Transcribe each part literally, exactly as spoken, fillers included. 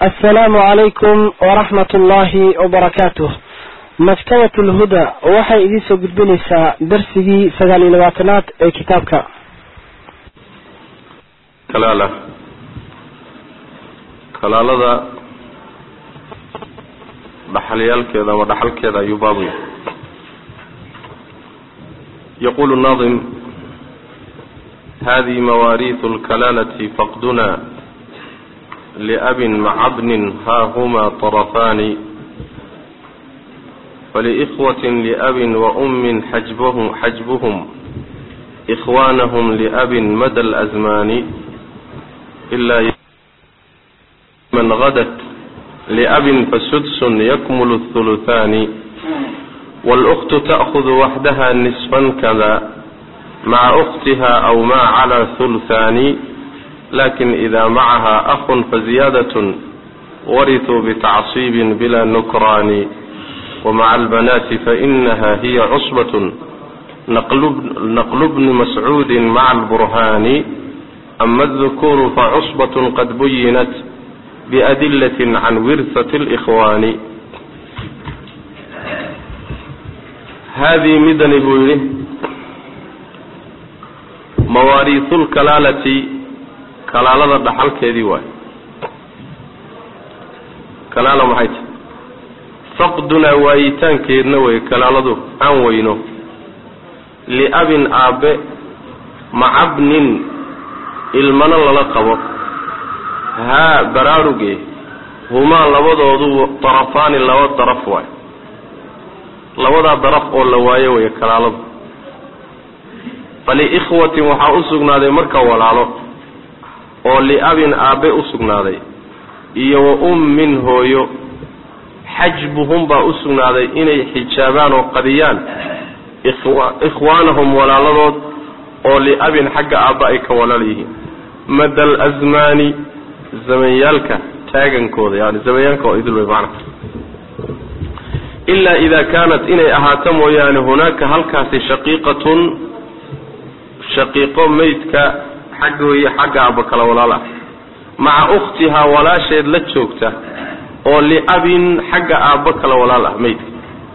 السلام عليكم ورحمة الله وبركاته. مكتبة الهدى وحي إذيسو قدبنيسا درسي سغالي لواتنات كتابك كلالة كلالة دا دحليال كذا ودحل كذا يبابي. يقول الناظم: هذه مواريث الكلالة فقدنا لأب مع ابن ها هما طرفان، فلإخوة لأب وأم حجبهم, حجبهم إخوانهم لأب مدى الأزمان، إلا من غدت لأب فسدس يكمل الثلثان، والأخت تأخذ وحدها نصفا كذا مع أختها أو ما على ثلثان، لكن إذا معها أخ فزيادة ورثوا بتعصيب بلا نكران، ومع البنات فإنها هي عصبة نقل ابن مسعود مع البرهان، أما الذكور فعصبة قد بينت بأدلة عن ورثة الإخوان. هذه مدن بوله مواريث الكلالة كلالة دحل كذي واي كلالة محيط فقدنا وايتان كيدنا وي كلالة عن وينو لأب آب مع ابن المن للقب ها براروجي هما لبضوا طرفان لو طرف واي لوضع طرف أو لواي وي كلالة. فلإخوة وحا أسقنا ذي مركا والعلو oo liabin aabe u sugnaaday iyo wa ummin hooyo xajbuhum baa u sugnaaday inay xijaabaan oo qadiyaan ikhwaanahum walaaladood oo liabin xagga aabba ay ka walaal yihiin madal azmaani zamayaalka taagankooda yani zamayaalka oo idil way macna ilaa idaa kaanat inay ahaato mooyaane hunaaka halkaasi shaqiiqatun shaqiiqo maydka xagga iyo xagga aabba kala walaala maca ukhtiha walaasheed la joogta oo liabin xagga aabba kala walaala maydka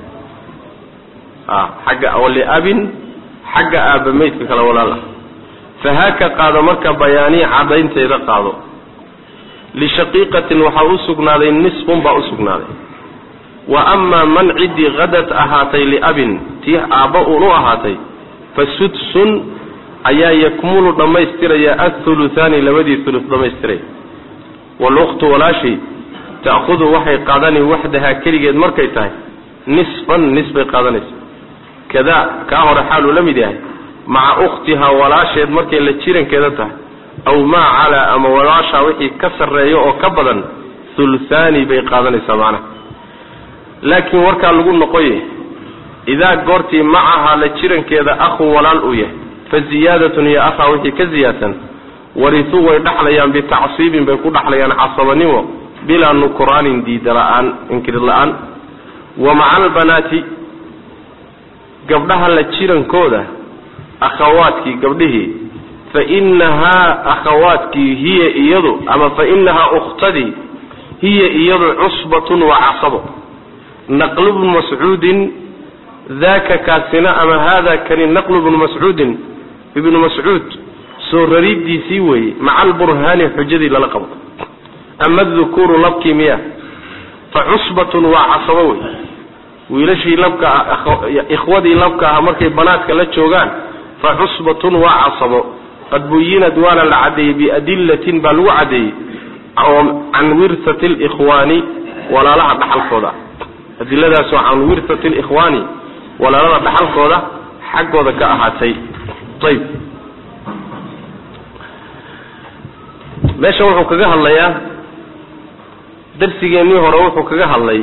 ah xagga oo liabin xagga aabba maydka kala walaala fahaaka qaado marka bayaani cadaynteeda qaado li shaqiiqatin waxa u sugnaaday nisbun ba u sugnaaday wa amma man cidi ghadat ahaatay liabin tii aabba uu ahaatay fasudsun ayaa yakmulu dhamaystiraya athuluthani labadii thuluth dhamaystiraya walukhtu walaashi ta'khudhu waxay qaadani wahdaha kaligeed markay tahay nisfan nisbay qaadanaysa kada ka hore xaalu lamid yahay maca ukhtiha walaasheed markay la jirankeeda tahay aw ma ala ama walaasha wixii ka sareeyo oo ka badan thuluthani bay qaadanaysa macna. laakiin warka lagu noqoy idaa goortii macaha la jirankeeda akhu walaal u yahay فزيادة هي أخا وحي كزيادة ورثوا ويدحليان بتعصيب بيكون دحليان عصبانيو بلا نكران ديد الآن انكر الآن. ومع البنات قبلها لتشيرن كودة أخواتك قبله فإنها أخواتك هي إيضو أما فإنها أختدي هي إيضو عصبة وعصبة نقل ابن مسعود ذاك كاسنا أما هذا كان نقل ابن مسعود ابن مسعود سورريد دي سيوي مع البرهان حجدي للقب. أما الذكور لبكي مياه فعصبة وعصبوي ويلشي لبكى إخوتي لبكى أمركي بناتك لتشوغان فعصبة وعصبو قد بينا دوان العدي بأدلة بلو عدي عن ورثة الإخوان ولا لها بحل خوضة أدلة سوى عن ورثة الإخوان ولا لها بحل خوضة حق وذكاء هاتي. طيب meesha wuxuu kaga hadlayaa darsigeennii hore wuxuu kaga hadlay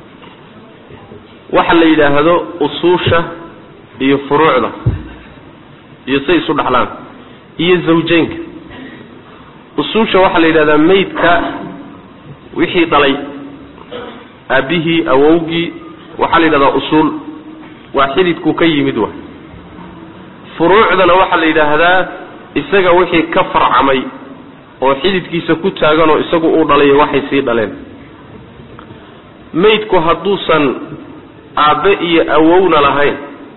waxa la yiraahdo usuusha iyo furuucda iyo say isu dhaxlaan iyo zawjeenka. usuusha waxa la yiraahdaa maydka wixii dhalay abihi awowgi waxa la yiraahdaa usul waa xididku ka yimid waa. furuucdana waxa la yiraahdaa isaga wixii ka farcamay oo xididkiisa ku taagan oo isagu uu dhalay waxay sii dhaleen maydku hadduusan aabe iyo awowna lahayn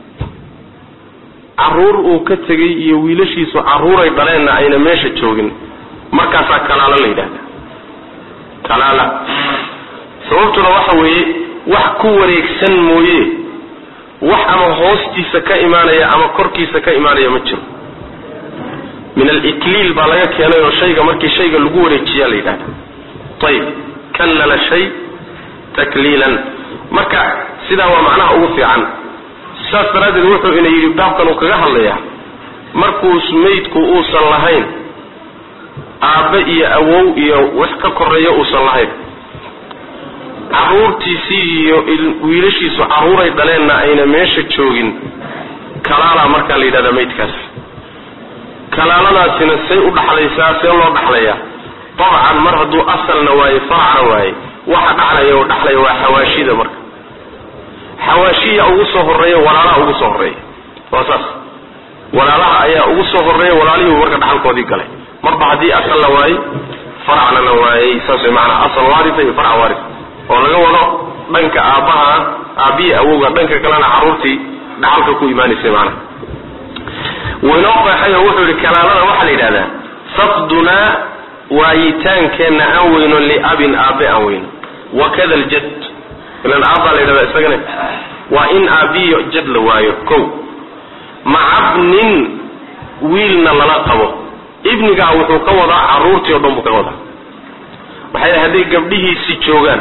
caruur uu ka tegay iyo wiilashiisu caruuray dhaleenna ayna meesha joogin markaasaa kalaala la yidhaahdaa kalaala sababtuna waxa weeye wax ku wareegsan mooye wax ama hoostiisa ka imaanaya ama korkiisa ka imaanaya ma jiro min al-ikliil baa laga keenay oo shayga markii shayga lagu wareejiyaa la yidhaahdaa ayib kallala shay takliilan marka sidaa waa macnaha ugu fiican saas daraaddeed wuxuu ina yidhi baabkan uu kaga hadlayaa markuu maydku uusan lahayn aabe iyo awow iyo wax ka koreeya uusan lahayn caruurtiisii iyo wiilashiisu caruuray dhaleenna ayna meesha joogin kalaala markaa la yidhahdaa maydkaas kalaaladaasina say u dhaxlaysaa see loo dhaxlayaa dabcan mar hadduu asalna waaye faracna waaye waxa dhaxlaya oo dhaxlaya waa xawaashida marka xawaashiya ugu soo horeeya walaalaha ugu soo horeeya waa saas walaalaha ayaa ugu soo horeeya walaalihii marka dhaxalkoodii galay marba haddii asal la waaye faracna la waayey saas macnaa asal waarisa iyo farac waaris oo laga wado dhanka aabbaha aabbiyi awowga dhanka kalena caruurtii dhaxalka ku imaanaysay macnaha waynoo qeexay oo wuxuu yidhi kalaalada waxaa la yidhahdaa faqdunaa waayitaankeenna aan weyno liabin aabe aan weyno wakada aljad ilan aabbaa la yidhahdaa isagana waa in aabbiyo jad la waayo kow macabnin wiilna lala qabo ibnigaa wuxuu ka wadaa caruurtii o dhan buu ka wadaa waxay hadday gabdhihiisi joogaan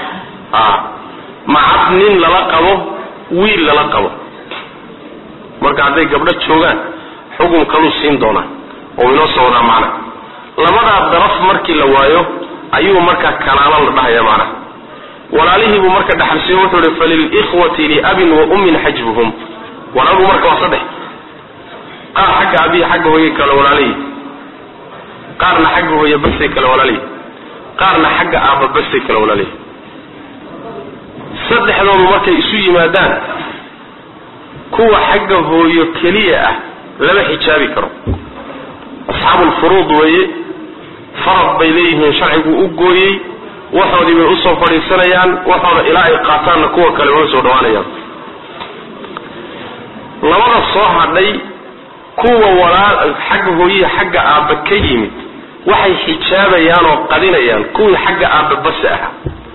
macabnin lala qabo wiil lala qabo marka hadday gabdho joogaan xugum kaluu siin doonaa oo inoo soo wadaa macna labadaa daraf markii la waayo ayuu markaa kalaalo la dhahaya macnaha walaalihii buu marka dhaxalsiiyo wuxuu ihi falilikhwati liabin wa ummin xajbuhum walaalgu marka waa saddex qaar xagga abihi xagga hooyey kale walaalihii qaarna xagga hooye basay kale walaalihii qaarna xagga aabba basay kale walaalihii saddexdoodu markay isu yimaadaan kuwa xagga hooyo keliya ah lama xijaabi karo asxaabulfuruud weeye farad bay leeyihiin sharcigu u gooyey waxoodii bay usoo fadhiisanayaan waxooda ilaa ay qaataanna kuwa kale uma soo dhawaanayaan labada soo hadhay kuwa walaal xagga hooyihi xagga aabba ka yimid waxay xijaabayaan oo qadinayaan kuwii xagga aabba base ahaa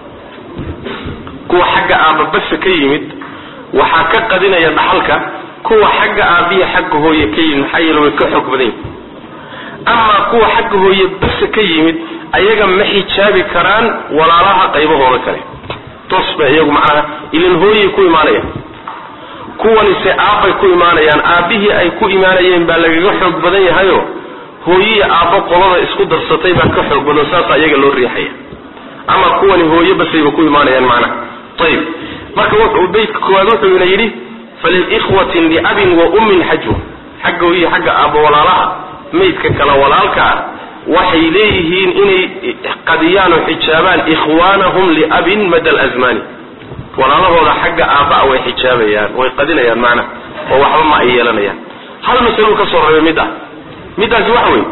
kuwa xagga aabba base ka yimid waxaa ka qadinaya dhaxalka kuwa xagga aabbihi xagga hooye ka yimid maxaa yeele way ka xoog badan yihin amaa kuwa xagga hooye base ka yimid ayaga ma xijaabi karaan walaalaha qaybahooda kale toos bay iyagu macnaha ilan hooyey ku imaanayaan kuwanise aabbay ku imaanayaan aabbihii ay ku imaanayeen baa lagaga xoog badan yahayo hooyihi aabbo qolada isku darsatay baa ka xoog badan saasa iyaga loo riixaya ama kuwani hooye basayba ku imaanayaan macnaha ayib marka wuxuu baydka koowaad wuxuu ina yidhi falilikhwatin liabin wa ummin xajbu xagga hooyihi xagga aabbo walaalaha maydka kala walaalka ah waxay leeyihiin inay qadiyaan oo xijaabaan ikhwaanahum liabin mada alazmani walaalahooda xagga aabba way xijaabayaan way qadinayaan macnaha oo waxba ma ay yeelanayaan hal masalo ka soo reebay mid ah midaasi waxa weeye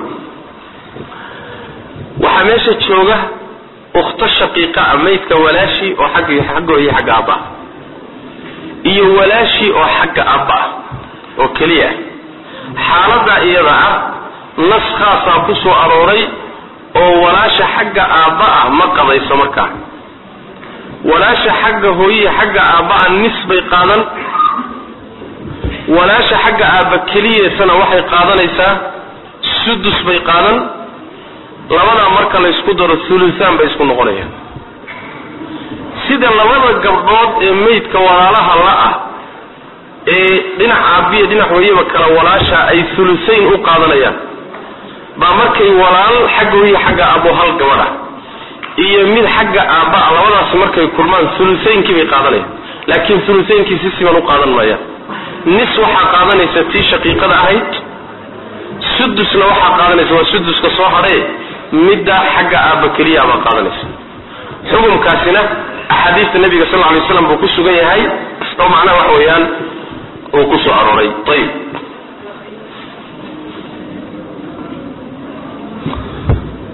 waxaa meesha jooga ukhto shaqiiqa ah maydka walaashii oo xagga xagga iyo xagga aabba iyo walaashii oo xagga aabba oo keliya xaaladda iyada ah nas khaasaa ku soo arooray oo walaasha xagga aabba ah ma qadayso markaa walaasha xagga hooyihi xagga aabba ah nis bay qaadan walaasha xagga aabba keliyeesana waxay qaadanaysaa sudus bay qaadan labadaa marka la isku daro thulusaan bay isku noqonayaan sida labada gabdhood ee maydka walaalaha la ah ee dhinac aabbiya dhinac hooyaba kala walaasha ay thulusayn u qaadanayaan baa markay walaal xagga hooyihi xagga aabbo hal gabadha iyo mid xagga aabba labadaas markay kulmaan thulusaynki bay qaadanayaan laakiin thulusaynki si siban u qaadan maayaan nis waxaa qaadanaysa tii shaqiiqada ahayd sudusna waxaa qaadanaysa waa suduska soo hadhay midda xagga aabba keliya baa qaadanaysa xukunkaasina axaadiista nabiga sal alay waslam buu ku sugan yahay oo macnaha wax weeyaan uu ku soo arooray ayib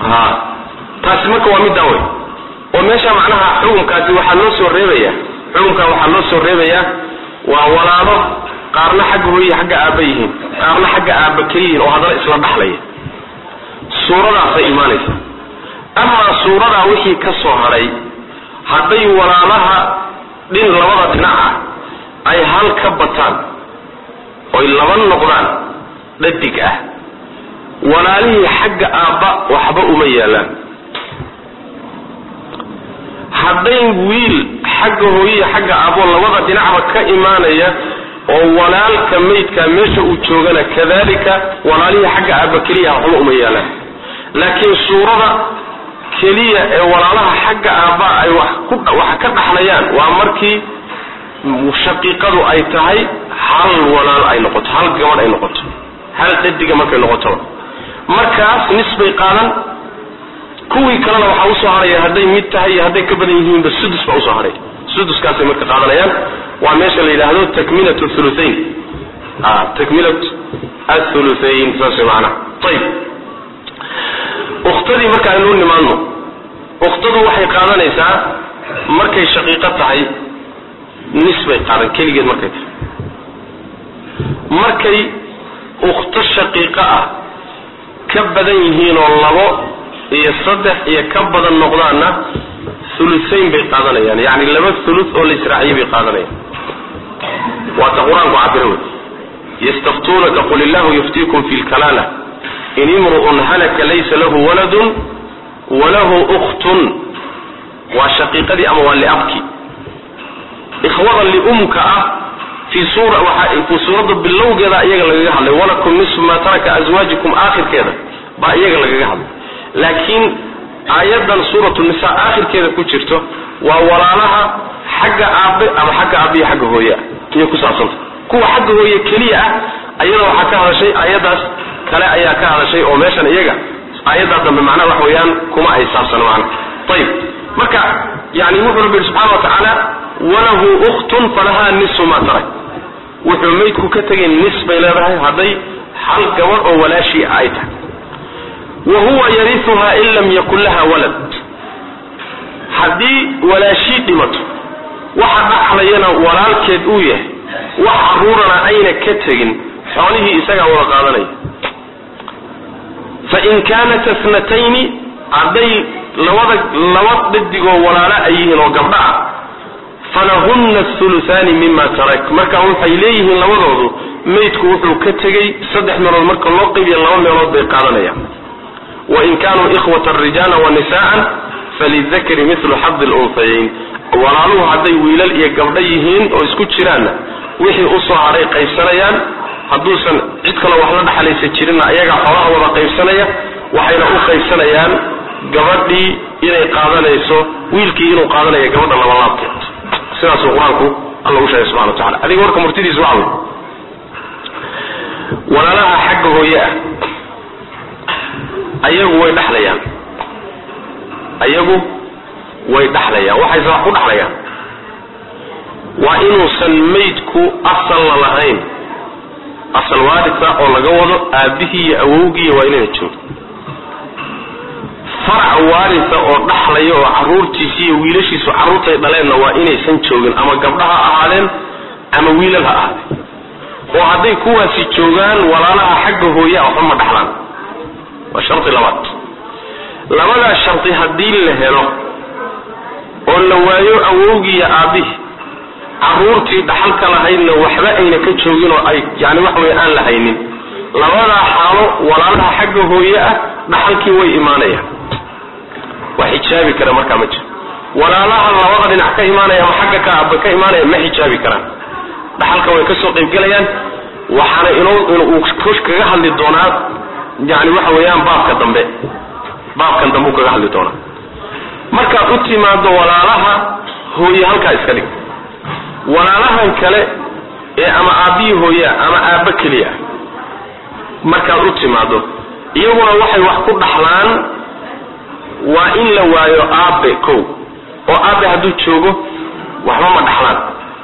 ha taasi marka waa mid daaway oo meesha macnaha xukunkaasi waxa loo soo reebaya xukunka waxa loo soo reebaya waa walaalo qaarna xagga hooyo xagga aaba yihiin qaarna xagga aaba kaliya oo hadana isla dhaxlaya suuradaas ay iimaanaysa ama suurada wixii ka soo haray haday walaalaha dhin labada dhinac ay hal ka bataan oo laba noqdaan dhadig ah walaalihii xagga aaba waxba uma yeelaan haday wiil xagga hooyo xagga aabo labada dhinacba ka iimaanaya oo walaalka meydka meesha uu joogana kadalika walaalihii xagga aaba kaliya waxba uma yeelaan laakiin suurada kaliya ee walaalaha xagga aaba ay wax ku wax ka dhaxlayaan waa markii shaqiiqadu ay tahay hal walaal ay noqoto hal gabadh ay noqoto hal dadiga markay noqoto markaas nisbay qaadan kuwii kalena waxa uu soo haray haday mid tahay haday ka badan yihiin ba sudus ba u soo haray suduskaas ay marka qaadanayaan waa meesha la yiraahdo takmilatu thuluthayn ah takmilatu athuluthayn saasi macna tayib uqtadi marka aynu nimaano uqtadu waxay qaadanaysaa markay shaqiiqo tahay nisbay qaadan kaligeed markay tahay markay uqto shaqiiqo ah ka badan yihiin oo labo iyo saddex iyo ka badan noqdaana thuluthayn bay qaadanayaan yani laba thuluth oo la israaciyo bay qaadanayaan waa quraanku cabiro yastaftunaka qul illahu yuftiikum fil kalala in imru'un halaka laysa lahu waladun wa lahu ukhtun wa shaqiiqadi ama wa liabki ikhwada li umka fi sura wa fi surada bilowgeeda iyaga laga hadlay walakum nisfu ma taraka azwajukum akhirkeeda ba iyaga laga hadlay laakiin aayadan suratu nisa akhirkeeda ku jirto waa walaalaha xagga aabe ama xagga aabiye xagga hooyo iyo ku saabsan kuwa xagga hooyo kaliya ah ayada waxa ka hadashay aayadaas kale ayaa ka hadashay oo meeshan iyaga aayada dambe macnaha wax weeyaan kuma ay saabsan macna tayib marka yani wuxuu rabbi subhanahu wa ta'ala walahu ukhtun falaha nisfu ma tarak wuxuu meydku ka tagay nisbay leedahay haday hal gabadh oo walaashi ay tahay وهو يرثها إن لم يكن لها ولد حدي ولا شيء دمته وحد علينا ولا الكدوية وحرورنا أين كتغن حوله إساق ورقالني فإن كانت اثنتين عدي لوضك لوض ضدقوا ولا لا أيهن وقبع فلهن الثلثان مما ترك مركا وحيليه لوضعه ميتكو وحلو كتغي صدح من المركا اللوقب يلا وميرود بيقالني وإن كانوا إخوة الرجال والنساء فللذكر مثل حظ الأنثيين ولالو هدي ويلال إيا قبضيهين وإسكو تشيرانا وحي أصو عري قيبسانيان هدوسا عدك لو وحلد حليسة تشيرنا إياقا حواه وضا قيبسانيا وحينا أو قيبسانيان قبضي إلي قادنا يسو ويلكي إنو قادنا إيا قبضنا لولابك سناس القرآنكو الله وشاء سبحانه وتعالى هذه ورقة مرتدي سبحانه ولا لها حقه إياه ayagu way dhaxlayaan ayagu way dhaxlayaan waxay soo ku dhaxlayaan waa inuu san meydku asal lahayn asal waarisa oo laga wado aabihi iyo awowgii waa inay joogo farac waarisa oo dhaxlayo oo caruurtiisa iyo wiilashiisu caruurtay dhaleen waa inaysan joogin ama gabdhaha ahaadeen ama wiilaha ahaadeen oo haday kuwaasi joogaan walaalaha xagga hooyo ah ma dhaxlaan وشرط لبات لبدا شرط هدي لهلو oo la waayo awowgii aabihi caruurtii dhaxalka lahayna waxba ayna ka joogin oo ay yaani wax weey aan lahaynin labada xaalo walaalaha xagga hooyo ah dhaxalkii way iimaanayaan wax xijaabi kara marka ma jiro walaalaha labada dhinac ka iimaanaya ama xagga ka aabba ka iimaanaya ma xijaabi karaan dhaxalka way ka soo qayb galayaan waxana inuu inuu kush kaga hadli doonaa يعني waxa weeyaan baabka dambe baabkan dambe kaga hadli doona marka u timaado walaalaha hooyo halka iska dhig walaalahan kale ee ama aabi hooyo ama aaba kaliya marka u timaado iyaguna waxay wax ku dhaxlaan waa in la waayo aabe ko oo aabe haduu joogo waxba ma dhaxlaan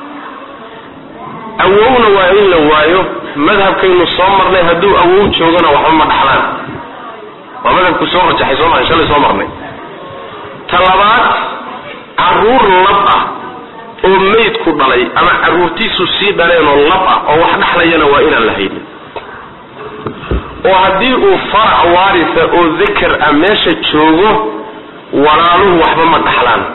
awowna waa in la waayo madhabkaynu soo marnay haduu awow joogana waxba ma dhaxlaan waa madhabka madhabku soo rajaxay soo marnay shalay soo marnay talabaad caruur lab ah oo meyd ku dhalay ama caruurtiisu sii dhaleen oo lab ah oo wax dhaxlayana waa inaan la haynin oo haddii uu farac waarisa oo dhikr ah meesha joogo walaaluhu waxba ma dhaxlaan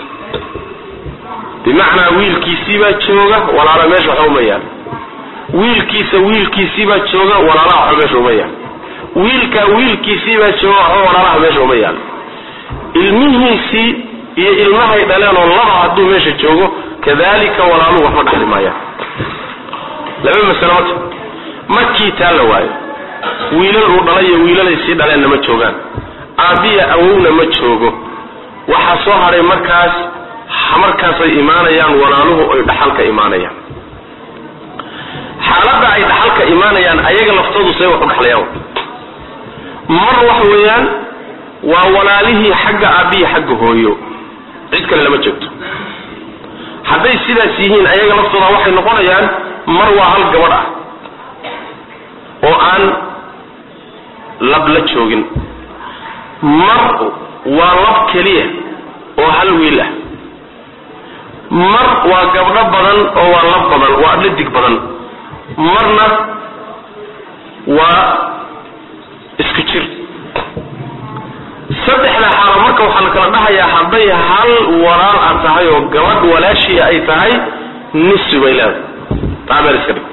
bimacnaa wiilkiisii baa jooga walaala meesha waxba uma yaal wiilkiisa wiilkiisii baa jooga walaalaha waxba meesha uma yaal wiilka wiilkiisii baa jooga waxba walaalaha meesha uma yaal ilmihiisii iyo ilmahay dhaleen oo laba hadduu meesha joogo kadalika walaaluhu waxba dhaxli maayaan laba masalo markii taa la waayo wiilal uu dhalay iyo wiilalay sii dhaleenna ma joogaan aabiya awowna ma joogo waxaa soo haray markaas markaasay imaanayaan walaaluhu ay dhaxalka imaanayaan xaaladda ay dhaxalka imaanayaan ayaga laftoodu say wax u dhaxlayaan mar wax weeyaan waa walaalihii xagga aabiya xagga hooyo cid kale lama joogto hadday sidaas yihiin ayaga laftooda waxay noqonayaan mar waa hal gabadh ah oo aan lab la joogin mar waa lab keliya oo hal wiil ah mar waa gabdho badan oo waa lab badan waa dhadig badan marna waa isku jir saddexda xaalo marka waxaa la kala dhahayaa hadday hal walaal aad tahay oo gabadh walaashii ay tahay nisfi bay leedahay taabeel iska dhig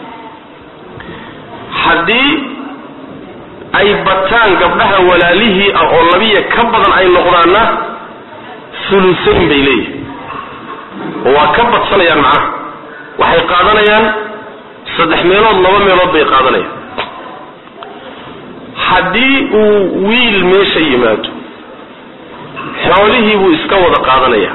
haddii ay bataan gabdhaha walaalihii ah oo labiya ka badan ay noqdaanna thuluthayn bay leeyihin oo waa ka badsanayaan macnaha waxay qaadanayaan saddex meelood laba meelood bay qaadanayaan haddii uu wiil meesha yimaado xoolihii buu iska wada qaadanayaa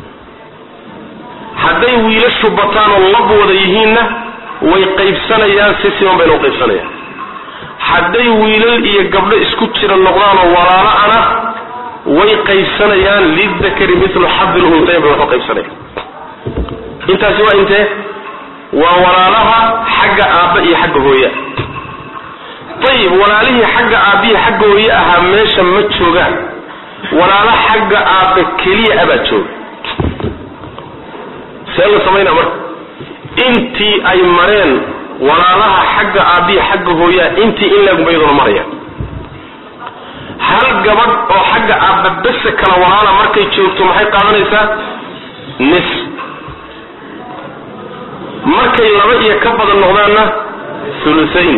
hadday wiilashu bataan oo lab wada yihiinna way qaybsanayaan si siman bayna u qaybsanayaan hadday wiilal iyo gabdho isku jira noqdaan oo walaalo ana way qaybsanayaan lidakari mithlu xaddi luntayn bay wax u qaybsanayaan intaasi waa intee waa walaalaha xagga aabba iyo xagga hooye ayib walaalihii xagga aabbihi xagga hooye ahaa meesha ma joogaan walaala xagga aabba keliya abaa jooga see la samaynaa marka intii ay mareen walaalaha xagga aabbihi xagga hooyaa intii in laagbayduna marayaan hal gabadh oo xagga aabba bese kala walaala markay joogto maxay qaadanaysaa nis markay laba iyo ka badan noqdaanna thuluthayn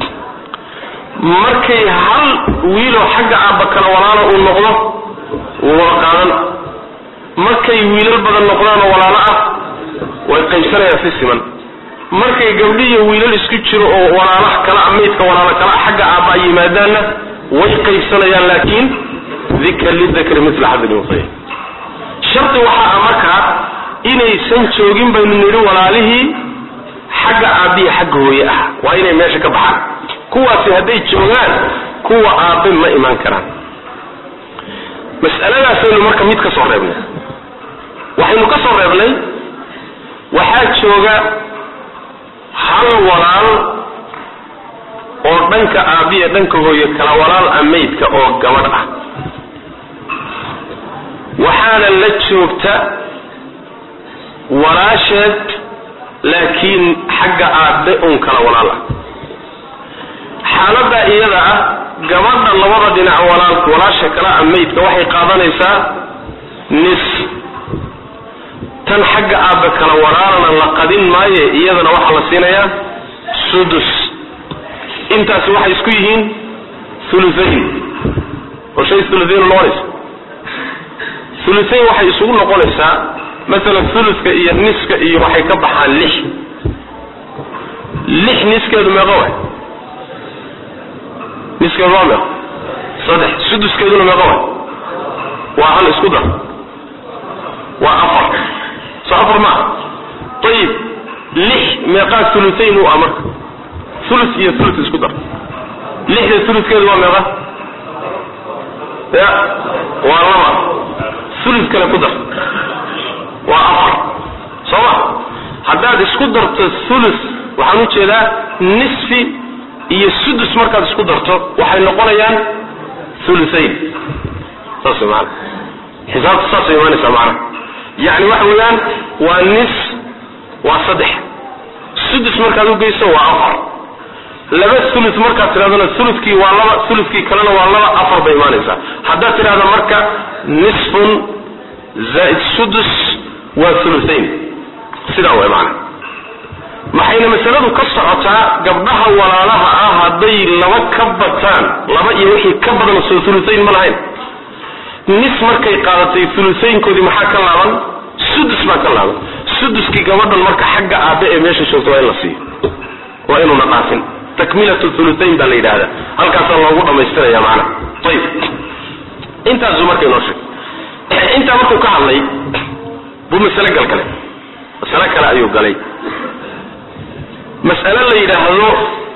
markay hal wiiloo xagga aabba kala walaalo uu noqdo wuu wada qaadan markay wiilal badan noqdaan oo walaalo ah way qaybsanayaan si siman markay gabdhiyo wiilal isku jiro oo walaalaha kala maydka walaalo kala xagga aabba yimaadaanna way qaybsanayaan laakiin dhikr lidakri mithla xaddi luntayn sharti waxaa markaa inaysan joogin baynu nidhi walaalihii xagga aabbiya xagga hooye ah waa inay meesha ka baxaan kuwaasi hadday joogaan kuwa aabbe ma imaan karaan mas'aladaasaynu marka mid ka soo reebnay waxaynu ka soo reebnay waxaa jooga hal walaal oo dhanka aabbiya dhanka hooye kala walaal ah maydka oo gabadh ah waxaana la joogta walaasheed laakiin xagga aabbe un kala walaal ah xaaladda iyada ah gabadha labada dhinac walaalka walaasha kala ah maydka waxay qaadanaysaa nis tan xagga aabbe kala walaalana la qadin maaye iyadana waxaa la siinayaa sudus intaasi waxay isku yihiin thuluthayn oo shay thuluthayn noqonaysa thuluthayn waxay isugu noqonaysaa مثلا ثلثka iyo niska iyo waxay ka baxaan lix lix niskeedu meeqa way niskeedu waa meeqa saddex suduskeeduna meeqa way waa hal isku dar waa afar soo afar ma طيب lix meeqa thuluthayn u amar thuluth iyo thuluth isku dar lixda thuluthkeedu waa meeqa ya waa laba thuluth kale ku dar waa afar soma haddaad isku darto thuluth waxaan u jeedaa nisfi iyo sudus markaad isku darto waxay noqonayaan ثلثين صاصي معنا حساب صاصي معنا سمعنا يعني واحد ويان والنص وصدح سدس مركز قيسه وعفر لما الثلث مركز ترى الثلث كي والله الثلث كي كلنا والله عفر بإيمانه هذا ترى هذا مركز نصف زائد سدس وثلثين سيدا هو معنا ما حين مسألة كسرتها قبلها ولا لها هذي لما كبتان لما يوحي كبر الثلثين ملاين نص مركز قالتي ثلثين كودي محاكا لعن سدس ما كان لعن سدس كي قبض المركز حق آباء ماشي شوطوا إلا سيه وإنه نقاسين تكملة الثلثين ده اللي هذا هل كسر الله وضع ما يسترى يا معنا طيب انت الزمرك ينشك انت مركو كعلي بمسألة قال كلام مسألة كلا أيوب قالي مسألة اللي يدهلو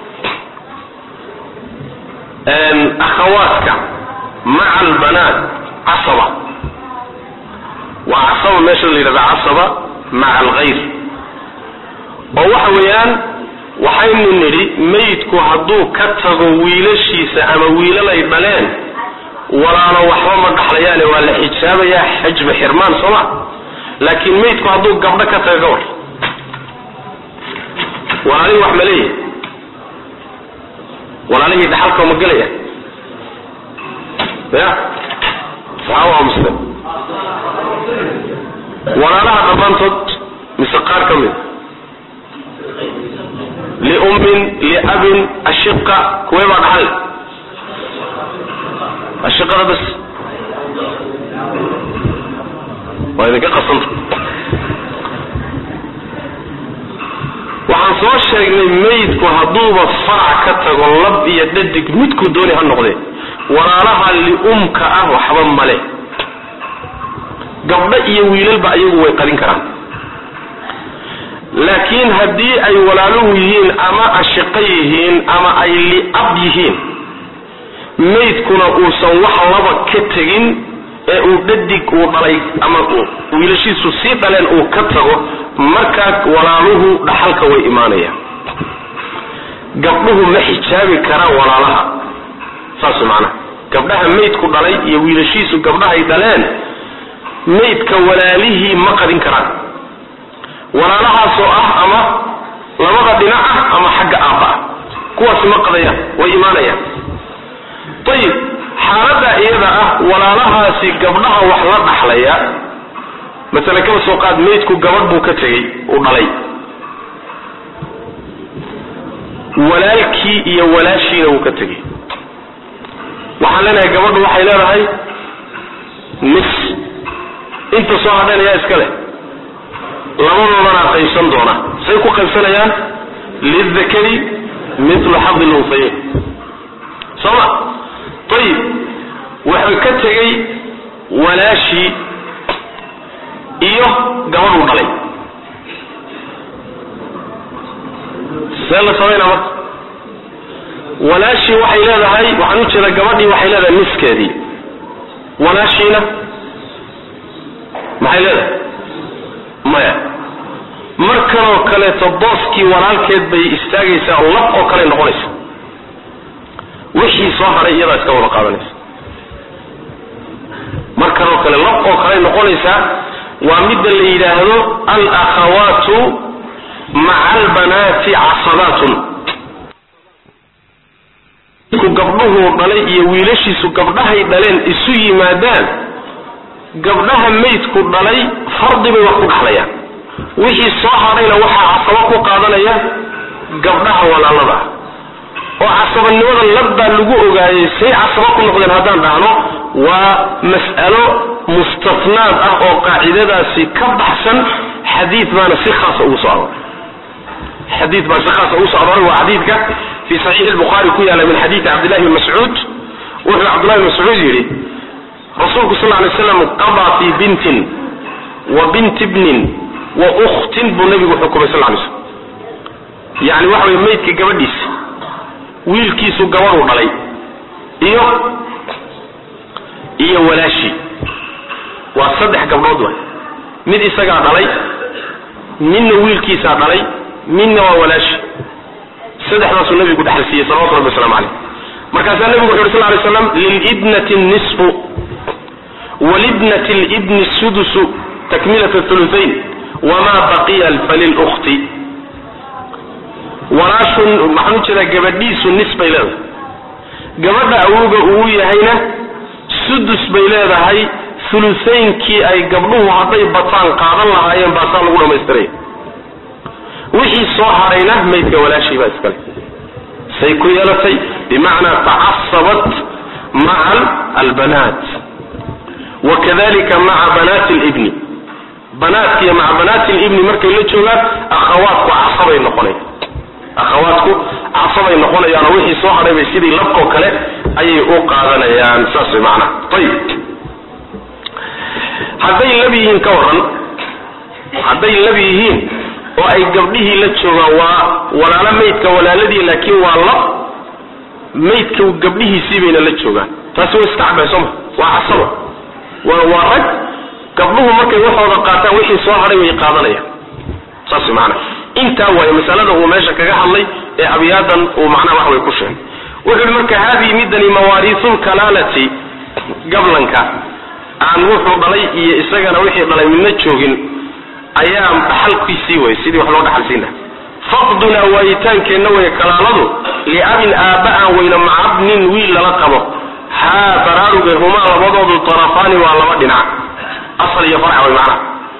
أن أخواتك مع البنات عصبة وعصبة ماشي اللي يدهل عصبة مع الغير ووحويان وحين نري ميتكو هدو كتغو ويلشيسة أما ويلا يبلان ولا لو وحرم الدحليان ولا حجاب يا حجب حرمان صلاة لكن ميتكو هدو قبل كتغور ولا لي وحمليه ولا لي دحلك ومقليه يا صحابة مسلم ولا لها قبانتد مسقار كمين لأم لأب الشقة كوي بعد حل الشقة بس وإذا كي قصنت وعن صور الشيء ميتكو هدوبة فرع كتغو لب يددك ميتكو دوني هالنقضي ولا لها لأمك أهو حبا ملي قبل يويل البعيو ويقالين كرام لكن هدي أي ولالوهين أما أشقيهين أما أي لأبيهين ميت كنا أوسن وحلبا كتغين أو ددك وضلي أما ويلشي سوسيطة لأن أو كتغو مركاك ولالوه دحلك وإيمانيا قبله محجابي كرا ولالها ساسو معنا قبلها ميت كدلي يويلشي سو قبلها يدلان ميت كولاليه مقدين كران ولا لها سؤال أما لماذا دناء أما حق آباء كواس مقضية وإيمانية طيب حالة إذا ولا لها سي قبلها وحلات أحلية مثلا كما سوقات ميتكو قبل بوكتغي وضلي ولالكي إيا ولاشي وكتغي وحلنا قبل وحيلا هاي نص انت صاحبين يا اسكالي لماذا قيسان دونا سيكون قيسانيان للذكري مثل حظ الأنثيين صلاة طيب وحكتغي ولا شيء إيه قبر وضلي سيلا صوينا مات ولا شيء وحي لهذا هاي وحنوش إذا قبرني وحي لهذا النسكة دي ولا شيء ما حي لهذا maya markanoo kaleeto booskii walaalkeed bay istaagaysaa oo lab oo kale noqonaysa wixii soo haray iyada iska wada qaadanaysa markanoo kale lab oo kale noqonaysa waa midda la yidhaahdo al-akhawaatu maca albanaati casabaatun ku gabdhuhu dhalay iyo wiilashiisu gabdhahay dhaleen isu yimaadaan gabdhaha meydku dhalay fardi bay wax ku dhaxlayaan wixii soo harayna waxaa casabo ku qaadanaya gabdhaha walaalada oo casabanimada labda lagu ogaayay say casabo ku noqdeen haddaan dhahno waa mas'alo mustafnaad ah oo qaacidadaasi ka baxsan xadiid baana si khaas ugu soo aroray xadiid baa si khaas ugu soo aroray waa xadiidka fi saxiix al-bukhari ku yaala min xadiid cabdillah ibn mas'ud wuxuu cabdillah ibn mas'ud yiri رسولك صلى الله عليه وسلم قضى في بنت وبنت ابن وأخت بالنبي حكم صلى الله عليه وسلم يعني واحد ميتك قبديس ويلكيسو قبرو علي إيوه إيوه ولا شيء وصدح قبرو دوان مد إساقا علي من ويلكيسا علي من ولا شيء صدح رسول النبي قد حسيه صلى الله عليه وسلم عليه markaasaa nabigu wuxuu yidhi sal alay slam lilibnati nisfu walibnati libni sudusu takmilat thuluthayn wamaa baqiya falilukti walaashun maxaan u jeedaa gabadhiisu nis bay leedahay gabadha awowga uu yahayna sudus bay leedahay thuluthaynkii ay gabdhuhu hadday bataan qaadan lahaayeen baasaa lagu dhammaystiray wixii soo harayna maydka walaashii baa iskale say ku yeelatay bimacnaa tacasabat maca albanaat wakadalika maca banaati libni banaadkiiyo maca banaati libni markay la joogaan akhawaadku casabay noqonay akhawaadku casabay noqonayaan oo wixii soo haray bay sidii labkoo kale ayay u qaadanayaan saas way macnaha ayib hadday lab yihiin ka waran hadday lab yihiin oo ay gabdhihii la joogaan waa walaalo maydka walaaladii laakiin waa lab maydka gabdhihiisii bayna la joogaan taasi way iska cabay sooma waa casaba waa waa rag gabdhuhu markay waxooda qaataan wixii soo haray way qaadanayaan saas macnaha intaa way masalada uu meesha kaga hadlay ee abiyaadan uu macnaha wax way ku sheegay wuxuu marka hadii midani mawaariithul kalalati gablanka aan wuxuu dhalay iyo isagana wixii dhalay midna joogin ayaa dhaxalkiisii way sidii wax loo dhaxalsiina faqduna waayitaankeenna way kalaaladu liabin aaba'an wayna macabnin wiil lala qabo haa baraaruga huma labadoodu tarafaani waa laba dhinac asal iyo farac way macnaha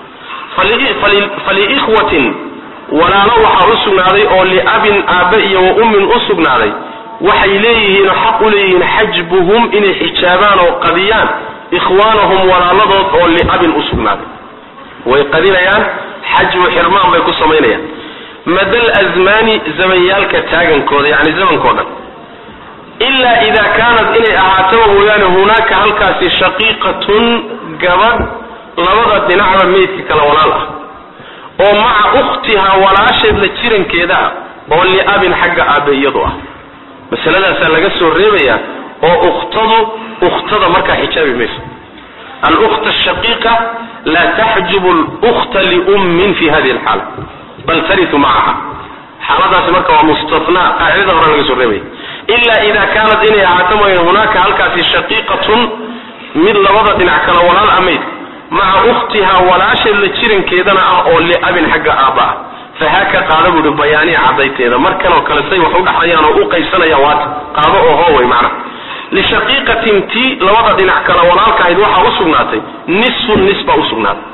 faliikhwatin walaalo waxaa u sugnaaday oo liabin aabba iyo wa ummin u sugnaaday waxay leeyihiin xaq u leeyihiin xajbuhum inay xijaabaan oo qadiyaan ikhwaanahum walaaladood oo liabin u sugnaaday way qadinayaan xajbu xirmaan bay ku samaynayaan madal azmaani zamanyaalka taagankooda yani zamankoo dhan ilaa idaa kaanad inay ahaataba mooyaane hunaaka halkaasi shaqiiqatun gabadh labada dhinacba meydka kala walaal ah oo maca ukhtihaa walaasheed la jirankeeda ah oo liabin xagga aabe iyadu ah masaladaasaa laga soo reebayaa oo ukhtadu ukhtada markaa xijaabi mayso alukht ashaqiiqa laa taxjubu alukta liummin fi hadihi alxaala bal tariu macaha xaaladaasi marka waa mustathnaa qaacidada hore laga soo reebaya ilaa idaa kaanad inay ahaato mooya hunaaka halkaasi shaqiiqatun mid labada dhinac kala walaal amayd maca ukhtihaa walaasheed la jirankeedana ah oo liabin xagga aabba ah fahaaka qaada buuhi bayaanii cadayteeda markanoo kale say wax u dhaxayaan oo u qaysanayaan waata qaado oo hooway macnaha lishaqiiqatin tii labada dhinac kala walaalka ahayd waxaa u sugnaatay nisfun nis baa u sugnaatay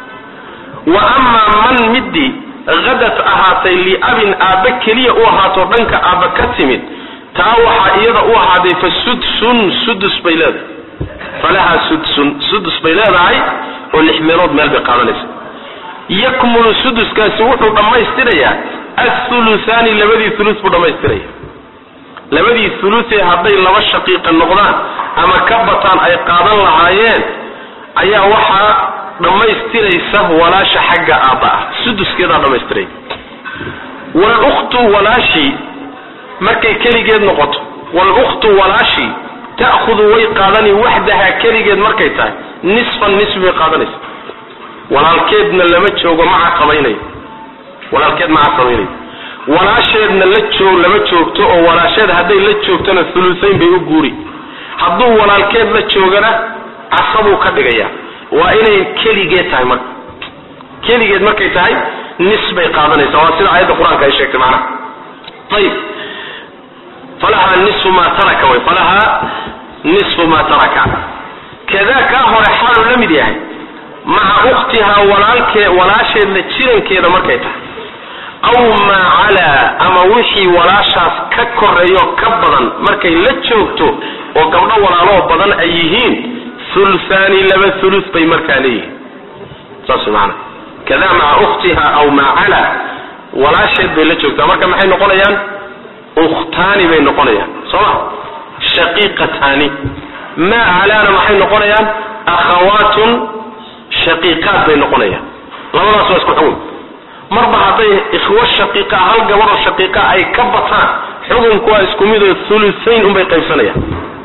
wa amaa man midii hadat ahaatay liabin aabba keliya u ahaato dhanka aabba ka timid taa waxaa iyada u ahaaday fa sudsun sudus bay leedahay falahaa sudsun sudus bay leedahay oo lix meelood meel bay qaadanaysa yakmulu suduskaasi wuxuu dhammaystirayaa athuluthaani labadii thuluth buu dhammaystiraya labadii thuluthee hadday laba shaqiiqa noqdaan ama ka bataan ay qaadan lahaayeen ayaa waxaa dhammaystiraysa walaasha xagga aabba ah suduskeedaa dhammaystiraya walukhtu walaashii markay keligeed noqoto walukhtu walaashii ta'khudu way qaadani waxdahaa keligeed markay tahay nisfan nisfi bay qaadanaysa walaalkeedna lama joogo maca qabaynayo walaalkeed maca qabaynayo walaasheedna la joog lama joogto oo walaasheed hadday la joogtona thuluthayn bay u guuri hadduu walaalkeed la joogana casabuu ka dhigayaa waa inay keligeed tahay marka keligeed markay tahay nis bay qaadanaysaa waa sida aayadda qur-aanka ay sheegtay macnaha ayib falahaa nisfu maa taraka way falahaa nisfu maa taraka kadaa kaa hore xaaluu la mid yahay maca ukhtihaa walaalkee walaasheedna jirankeeda markay tahay aw maa calaa ama wixii walaashaas ka koreeyo ka badan markay la joogto oo gabdho walaaloo badan ay yihiin thuluthaani laba thuluth bay markaa leeyihiin saas maana kadaa maca ukhtihaa aw maa calaa walaasheed bay la joogtaa marka maxay noqonayaan ukhtaani bay noqonayaan sooma shaqiiqataani maa calaana maxay noqonayaan akhawaatun shaqiiqaad bay noqonayaan labadaas waa isku xugun marba hadday ikhwo shaqiiqa hal gabadhoo shaqiiqa ay ka bataan xukunku waa isku midoo thuluthayn unbay qaybsanayaan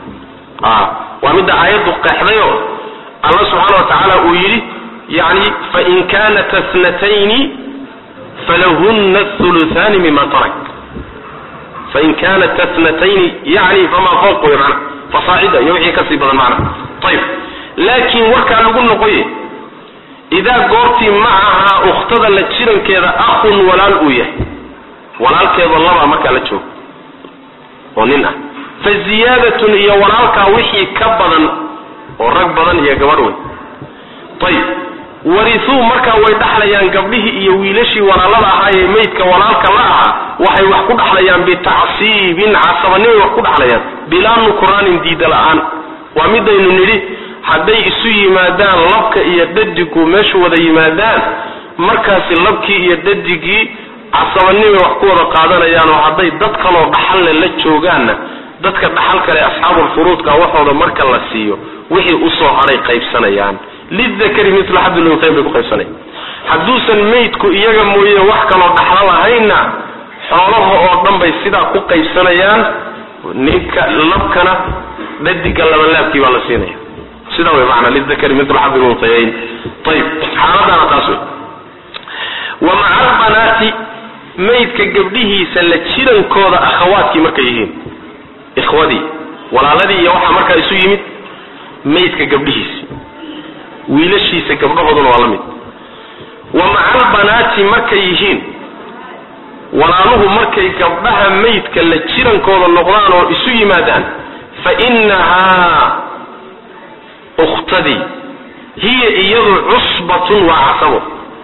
waa midda aayaddu qeexdayoo alla subxaana wa tacaala uu yidhi yani fain kanat ithnatayni falahunna thuluthaani mima tarak fain kanat اثنتين yani fama fawq mana fasaacida iyo wixii kasii badan macna ayib laakiin warkaa lagu noqoye idaa goortii macahaa ukhtada la jirankeeda aqun walaal uu yahay walaalkeeda laba markaa la joogo oo nin ah faziyaadatun iyo walaalkaa wixii ka badan oo rag badan iyo gabadh wey ayib warithuu markaa way dhaxlayaan gabdhihii iyo wiilashii walaalada ahaayee maydka walaalka la ahaa waxay wax ku dhaxlayaan bitacsiibin casabanimay wax ku dhaxlayaan bilaa nukraanin diida la-aan waa midaynu nidhi hadday isu yimaadaan labka iyo dhadigu meeshu wada yimaadaan markaasi labkii iyo dhadigii casabanimay wax ku wada qaadanayaan oo hadday dad kaloo dhaxalle la joogaanna dadka dhaxal kale asxaabulfuruudka waxooda marka la siiyo wixii usoo haray qaybsanayaan lidakari mila xabdil unsayn bay ku qaybsanayaan hadduusan maydku iyaga mooye wax kaloo dhaxlo lahayna xoolaha oo dhan bay sidaa ku qaybsanayaan ninka labkana dhadiga labalaabkii baa la siinaya sidaa way macnaa lidakari mila xabdil unsayayn ayib xaaladana taas wey wa maca albanaati maydka gabdhihiisa la jirankooda akhawaadkii markay yihiin ikhwadii walaaladii iyo waxaa markaa isu yimid maydka gabdhihiisa wiilashiisa gabdhahooduna waa la mid wa maca albanaati markay yihiin walaaluhu markay gabdhaha maydka la jirankooda noqdaan oo isu yimaadaan fa inahaa ukhtadii hiya iyadu cusbatun waa casabo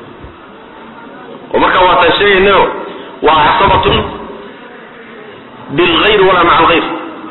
oo markaa waataan sheegaynayo waa casabatun bilgayr walaa maca algayr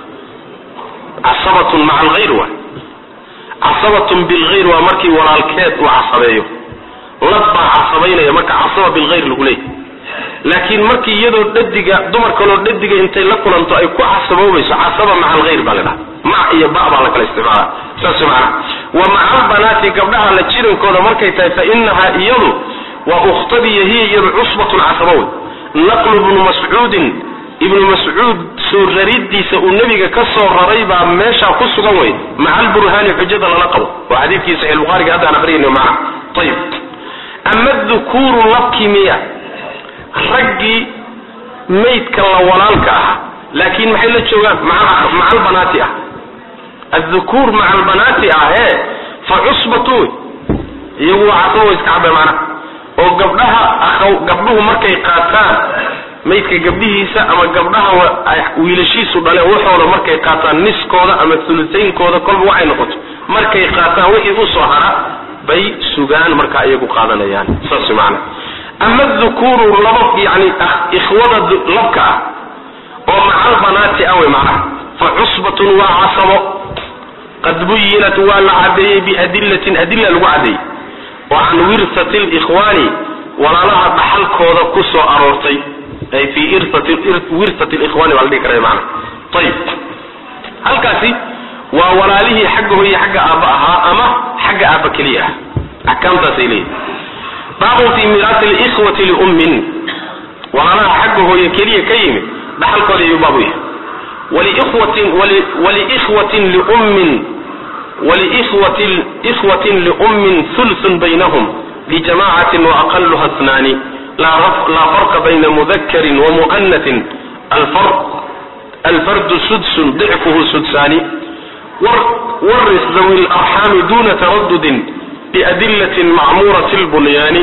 casabatun maca algayr waa casabatun bilgayr waa markii walaalkeed uu casabeeyo lab baa casabaynaya marka casaba bilgayr lagu leeyahy laakiin markii iyadoo dhadiga dumar kaloo dhadiga intay la kulanto ay ku casaboobayso casaba maca algayr baa la dhaha mac iyo ba baa la kala isticmaala saas macana wa maca albanaati gabdhaha la jirankooda markay tahay fa inahaa iyadu waa ukhtadiiyo hiya iyadu cusbatun casabawey naqlu ibnu mascuudin ibnu mascuud soo raridiisa uu nebiga ka soo raray baa meeshaa ku sugan wey maca alburhaani xujada lala qabo waa xadiidkii saxiix bukhaariga haddaan aqriyayno macna ayib ama dukuuru labkii miya raggii maydka la walaalka ah laakiin maxay la joogaan maca albanaati ah addukuur maca albanaati ah ee fa cusbatu wey iyagu waa casabo iska cabe macna oo gabdhaha akhaw gabdhuhu markay qaataan maydka gabdhihiisa ama gabdhaha wiilashiisu dhale waxooda markay qaataan niskooda ama ulutaynkooda kolba waxay noqoto markay qaataan wixii usoo hara bay sugaan markaa iyagu qaadanayaan saas macna ama dukuuru laba yani ikhwada labka ah oo maca albanaati ah wey macnaha fa cusbatun waa casabo qad buyinat waa la cadeeyey biadillatin adilla lagu cadeeyey oo can wirsati likhwaani walaalaha dhaxalkooda ku soo aroortay ay fi wirsati likhwaani baa la dhihi karaya macna ayib halkaasi waa walaalihii xagga hooye xagga aabba ahaa ama xagga aabba keliya ah axkaamtaasay leeyihin baabun fi miraati likhwati liummin walaalaha xagga hooye keliya ka yimid dhaxalkooda ayuu baabu yahay walikhwatin walikhwatin liummin walikhwatin ikhwatin liummin thulthun baynahum lijamacatin waaqaluha ithnaani la farqa bayna mudakarin wa mu'anatin alfardu sudsun dicfuhu sudsaani waris dawi larxaami duna taradudin biadillatin macmuurati lbunyaani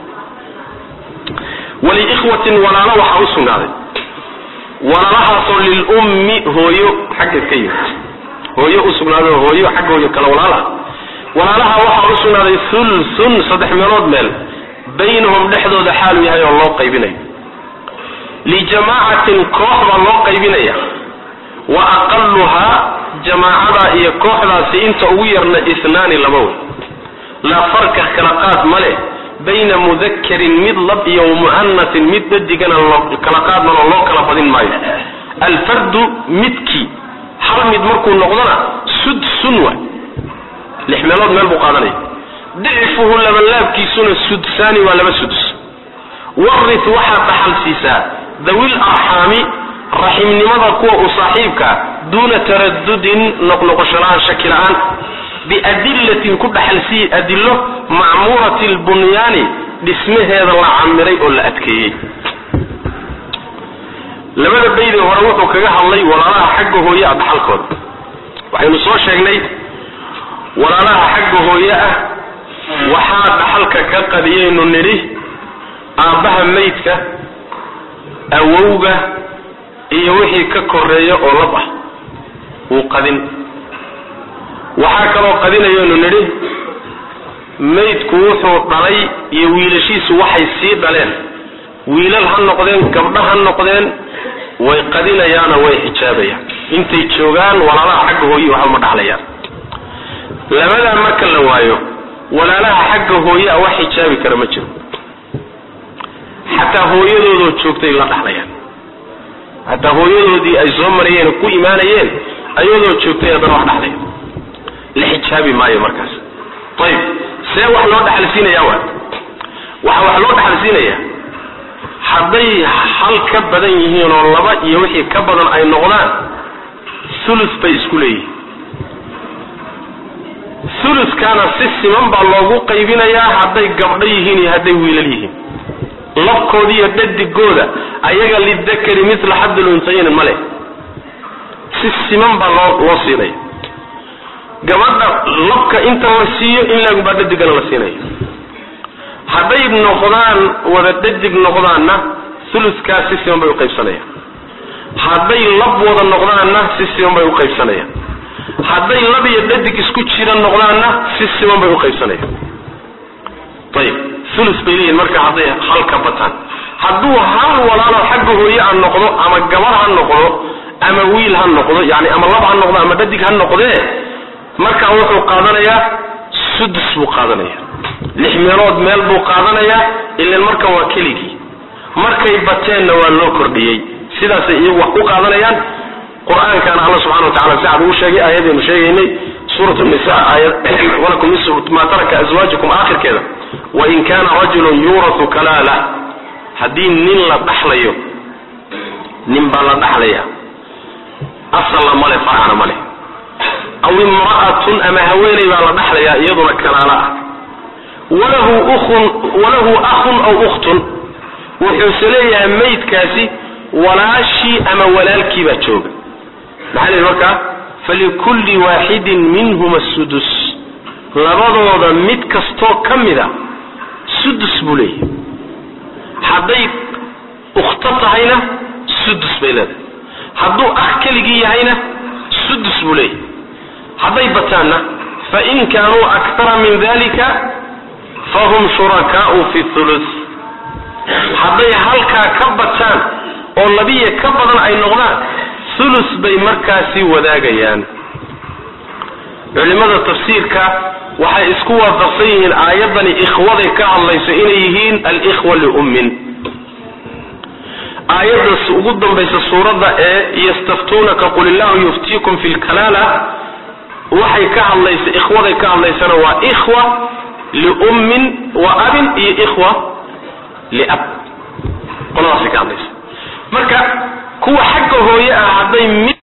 waliikhwatin walaalo waxaa u sugnaaday walaalahaasoo lilummi hooyo xaggeed ka yimid hooyo u sugnaaday oo hooyo xagga hooyo kale walaal ah walaalaha waxaa u sugnaaday thulthun saddex meelood meel baynahum dhexdooda xaalu yahay oo loo qaybinayo lijamaacatin koox baa loo qaybinaya wa aqaluhaa jamaacada iyo kooxdaasi inta ugu yarna inaani laba wey laa farka kala qaad ma leh bayna mudakarin mid lab iyo mu'anatin mid dadigana kala qaadmanoo loo kala badin maayo alfardu midkii hal mid markuu noqdona sudsun wa lix meelood meel buu qaadanaya dicfuhu labalaabkiisuna sudsaani waa laba sudus waris waxaad dhaxal siisaa dawil arxaami raximnimada kuwa u saaxiibkaa duuna taradudin noqnoqosholaan shaki la-aan biadillatin ku dhaxalsiiye adillo macmuurati lbunyaani dhismaheeda la camiray oo la adkeeyey labada bayd ee hore wuxuu kaga hadlay walaalaha xagga hooyo ah dhaxalkooda waxaynu soo sheegnay walaalaha xagga hooyo ah waxaa dhaxalka ka qadiyaynu niri aabaha maydka awowga iyo wixii ka koreeyo oo lab ah uu qadin waxaa kaloo qadinayaynu niri maydku wuxuu dhalay iyo wiilashiisu waxay sii dhaleen wiilal ha noqdeen gabdho ha noqdeen way qadinayaana way xijaabayaan intay joogaan walaalaha xagga hooyo waxa ma dhaxlayaan labada marka la waayo walaalaha xagga hooyo wax xijaabi kara ma jiro hatta hooyadoodu joogtay la dhaxlayaan hatta hooyadoodii ay soo marayeen ku iimaanayeen ayadoo joogtay haddana wax dhaxlayaan la xijaabi maayo markaas طيب see wax loo dhaxalsiinayaa waa waxa wax loo dhaxalsiinayaa hadday hal ka badan yihiin oo laba iyo wixii ka badan ay noqdaan sulus bay isku leeyihiin sulus kana si siman baa loogu qaybinayaa hadday gabdho yihiin iyo hadday wiilal yihiin labkoodii iyo dhadigooda ayaga lidakari mithla hadd al-unsayn male si siman baa loo loo siinaya gabadha labka inta la siiyo in lagu baad dhadigana la siinayo hadday noqdaan wada dhadig noqdaanna thuluthka si siman bay u qaybsanayaan hadday lab wada noqdaanna si siman bay u qaybsanayaan hadday lab iyo dhadig isku jira noqdaanna si siman bay u qaybsanayaan طيب thuluth bay leeyihiin marka hadday halka bataan hadduu hal walaalo xagga hooyo aan noqdo ama gabar ha noqdo ama wiil ha noqdo yani ama lab ha noqdo ama dhadig ha noqdee marka wuxuu qaadanayaa sudus buu qaadanayaa lix meelood meel buu qaadanayaa ilaa marka waa keligi markay bateenna waa loo kordhiyay sidaas iyagu wax ku qaadanayaan quraanka Allah subhanahu wa ta'ala saad uu sheegay aayadii sheegaynay suuratu an-nisaa aayad walakum nisfu ma taraka azwajukum aakhirkeeda wa in kana rajulun yurathu kalala hadin nin la dhaxlayo nin baa la dhaxlaya asla male farana male aw imra'atun ama haweenay baa la dhaxlaya iyaduna kalaala walahu ukhun walahu akhun aw ukhtun wuxuu saleeyahay maydkaasi walaashi ama walaalkii baa jooga maxay markaa falikulli wahidin minhum as-sudus labadooda mid kasto kamida sudus bulay haday ukhta tahayna sudus baylad haduu akh kaligi yahayna sudus bulay haday batana fa in kanu akthara min dhalika fahum shurakaa'u fi thuluth haday halka ka batan oo labiye ka badan ay noqdaan thuluth bay markaasi wadaagayaan culimada tafsiirka waxay isku waafaqsan yihiin aayadani ikhwada ka hadlayso inay yihiin al-ikhwa li ummin aayadda ugu dambaysa suurada ee yastaftunaka qul illahu yuftiikum fil kalala waxay ka hadlayso ikhwada ka hadlaysana waa ikhwa li ummin wa abin iyo ikhwa li ab qolaasi ka hadlayso marka kuwa xagga hooyo ah haday